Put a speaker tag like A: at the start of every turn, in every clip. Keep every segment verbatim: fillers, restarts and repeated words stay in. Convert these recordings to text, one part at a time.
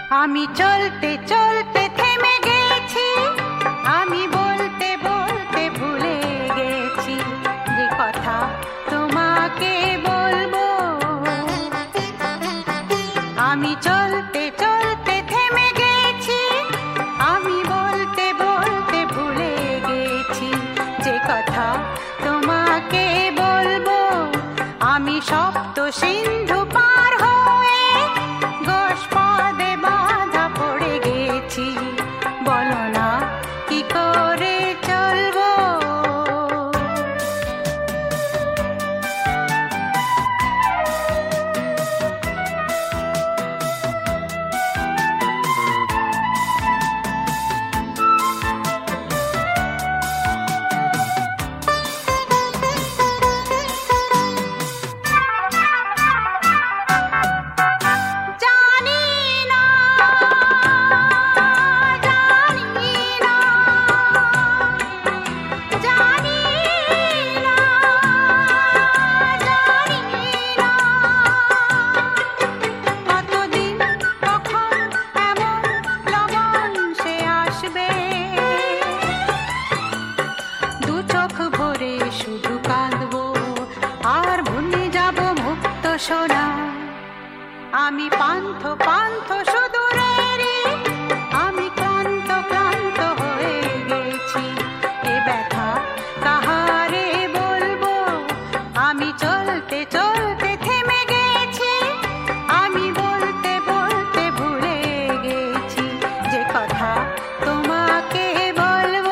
A: আমি চলতে চলতে থেমে গেছি, আমি বলতে বলতে ভুলে গেছি যে কথা তোমাকে বলবো। আমি চলতে চলতে থেমে গেছি, আমি বলতে বলতে ভুলে গেছি যে কথা তোমাকে বলবো। আমি সপ্ত সিন্ধু পার হয়ে গোষ্পদে বাধা পড়ে গেছি, বলো না কি করে চলবো। শুধু কাঁদবো আর ভুলে যাব মুক্ত সোনা। আমি পান্থ পান্থ সুদূরেরই, আমি ক্লান্ত ক্লান্ত হয়ে গেছি। এ ব্যথা কাহারে বলবো। আমি চলতে চলতে থেমে গেছি, আমি বলতে বলতে ভুলে গেছি যে কথা তোমাকে বলবো।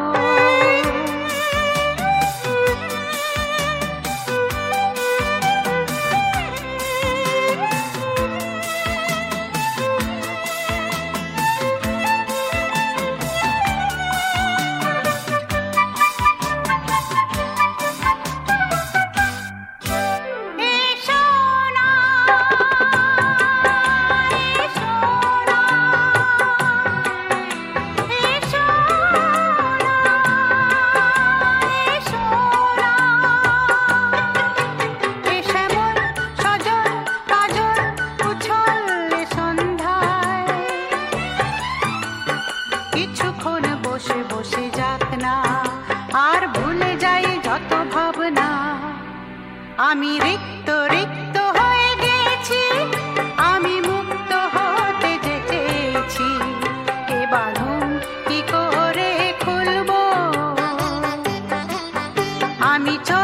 A: কিছুক্ষণ বসে বসে যাক না, আর ভুলে যাই যত ভাবনা। আমি রিক্ত রিক্ত হয়ে গেছি, আমি মুক্ত হতে চেয়েছি। এ বাঁধন কি করে খুলবো। আমি